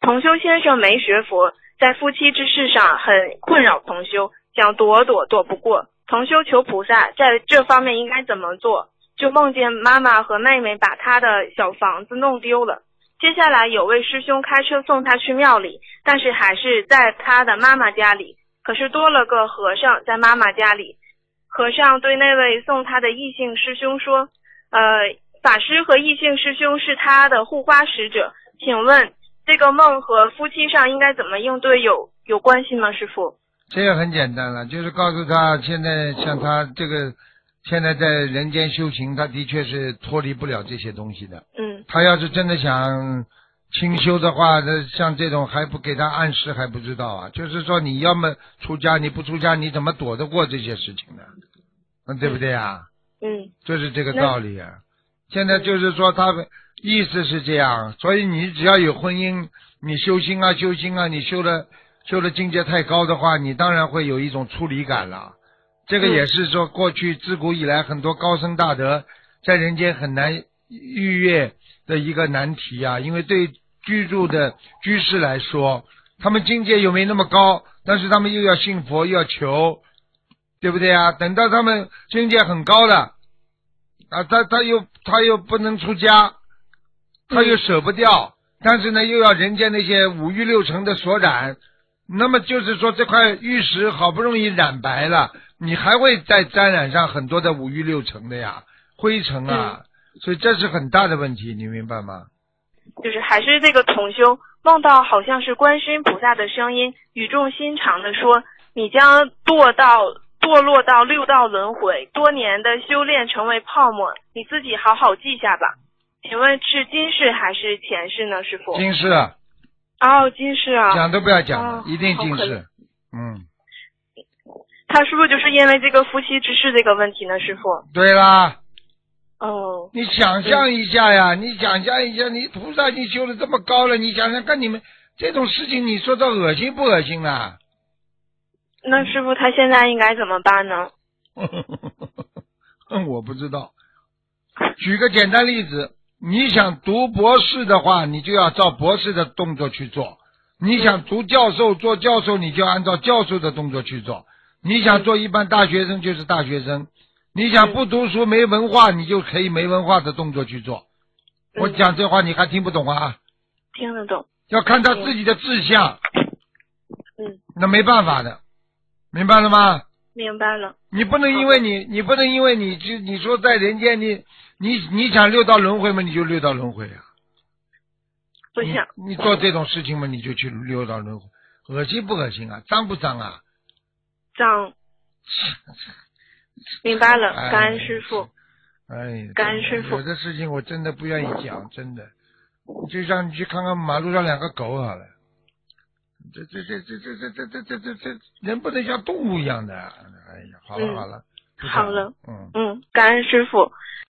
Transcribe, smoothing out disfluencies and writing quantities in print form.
同修先生没学佛，在夫妻之事上很困扰同修，想躲不过。同修求菩萨在这方面应该怎么做？就梦见妈妈和妹妹把他的小房子弄丢了。接下来有位师兄开车送他去庙里，但是还是在他的妈妈家里，可是多了个和尚在妈妈家里。和尚对那位送他的异性师兄说，法师和异性师兄是他的护花使者，请问这个梦和夫妻上应该怎么应对有关系吗？师父？ 这个很简单了，就是告诉他，现在像他这个现在在人间修行，他的确是脱离不了这些东西的。他要是真的想清修的话，像这种还不给他暗示还不知道啊。就是说你要么出家，你不出家你怎么躲得过这些事情呢？对不对啊？就是这个道理啊。现在就是说他意思是这样，所以你只要有婚姻，你修心啊，你修的境界太高的话，你当然会有一种出离感了。这个也是说过去自古以来很多高僧大德在人间很难逾越的一个难题啊。因为对居住的居士来说，他们境界又没那么高，但是他们又要信佛又要求，对不对啊？等到他们境界很高了啊，他又不能出家，他又舍不掉，但是呢又要人间那些五欲六尘的所染，那么就是说这块玉石好不容易染白了，你还会再沾染上很多的五欲六尘的呀，灰尘啊，所以这是很大的问题，你明白吗？ 就是还是这个同修梦到好像是观世音菩萨的声音，语重心长的说，你将堕落到六道轮回，多年的修炼成为泡沫，你自己好好记下吧。请问是今世还是前世呢，师父？ 今世啊。 今世啊。 讲都不要讲了，一定今世。 他是不是就是因为这个夫妻之事这个问题呢，师父？ 对啦。你想象一下呀，你菩萨已经修得这么高了，你想想看，你们这种事情，你说这恶心不恶心啊？ 那师父他现在应该怎么办呢？ 我不知道。举个简单例子，你想读博士的话，你就要照博士的动作去做；你想读教授做教授，你就按照教授的动作去做；你想做一般大学生就是大学生；你想不读书没文化，你就可以没文化的动作去做。我讲这话你还听不懂啊？ 听得懂。 要看他自己的志向。那没办法的，明白了吗？ 明白了。 你不能因为你说在人间你想六道轮回嘛，你就六道轮回啊。 不想。 你做这种事情嘛，你就去六道轮回，恶心不恶心啊？脏不脏啊？ 脏。明白了，感恩师父。感恩师父。 有的事情我真的不愿意讲，真的。就让你去看看马路上两个狗好了。这人不能像动物一样的。哎呀，好了。 好了。感恩师父。